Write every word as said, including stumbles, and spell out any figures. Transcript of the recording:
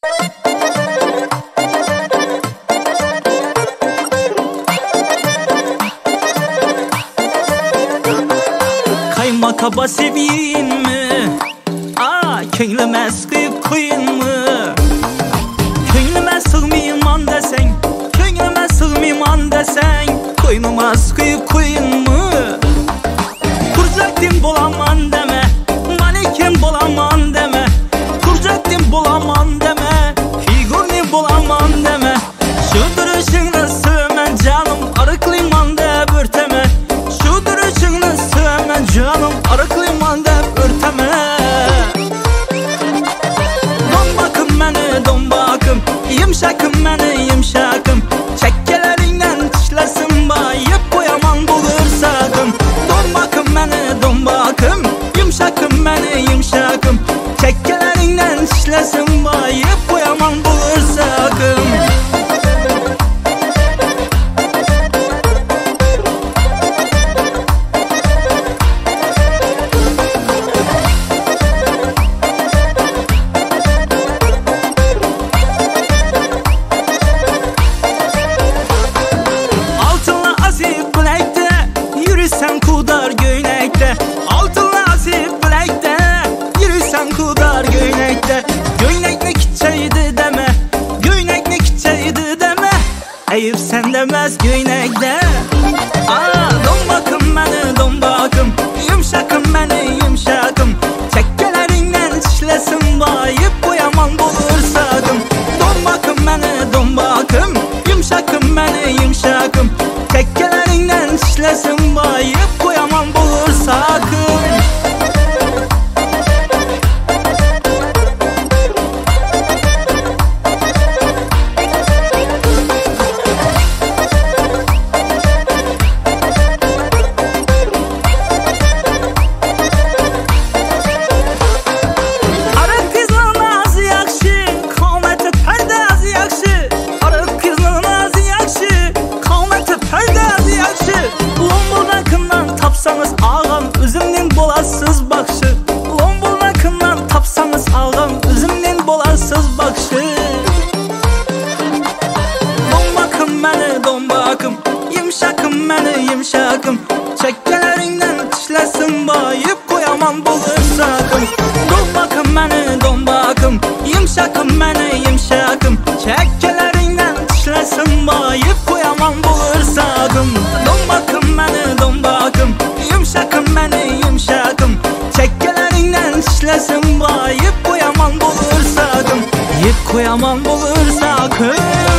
Kaba seveyim mi? Aa, köylüme sıkıp koyun mu? Köylüme sığmayayım an desen, köylüme sığmayayım an desen, koynuma sıkıp koyun mu? Kurcaktim bulaman deme, manikim bulaman deme, kurcaktim bulaman deme, figurni bulaman deme. Şu duruşunu sığmen canım, arıklıyman da börteme. Şu duruşunu sığmen canım, arıklıyman da börteme. Don bakım beni, don bakım, yumşakım beni, yumşakım. Çekkelerinden tişlesin bayıp koyaman bulur sakın. Don bakım beni, don bakım, yumşakım beni, yumşakım. Çekkelerinden tişlesin bayıp koyaman bulur sakın. Yürüsen kudar göynekte, altınla azip bilekte. Yürüsen kudar göynekte, göynek ne kitçeydi deme, göynek ne kitçeydi deme. Eyüp sen demez göynekte. Aa, don bakım beni, don bakım, yumşakım beni, yumşakım. Çekkelerinden tişlesin bayıp koyaman bulur sakın. Don bakım beni, don bakım, yumşakım beni, yumşakım. Çekkelerinden tişlesin bayıp koyaman bulur sakın. Arık kızın ağzı yakşı, kavmeti perdazı yakşı. Arık kızın ağzı yakşı, kavmeti perdazı yakşı. Lombul nakından tapsanız ağam, üzümün bolasız bakşı. Lombul nakından tapsanız ağam, üzümün bolasız bakşı. Don bakım beni, don bakım, yumşakım beni, yumşakım. Çekkelerinden tişlesin bayıp koyaman bulur sakın. Don bakım beni, don bakım, yumşakım beni, yumşakım. Çekkelerinden tişlesin bayıp koyaman bulur sakın. Don bakım beni, don bakım, yumşakım beni, yumşakım. Çekkelerinden tişlesin bayıp koyaman bulur sakın. Yip koyaman bulur sakın.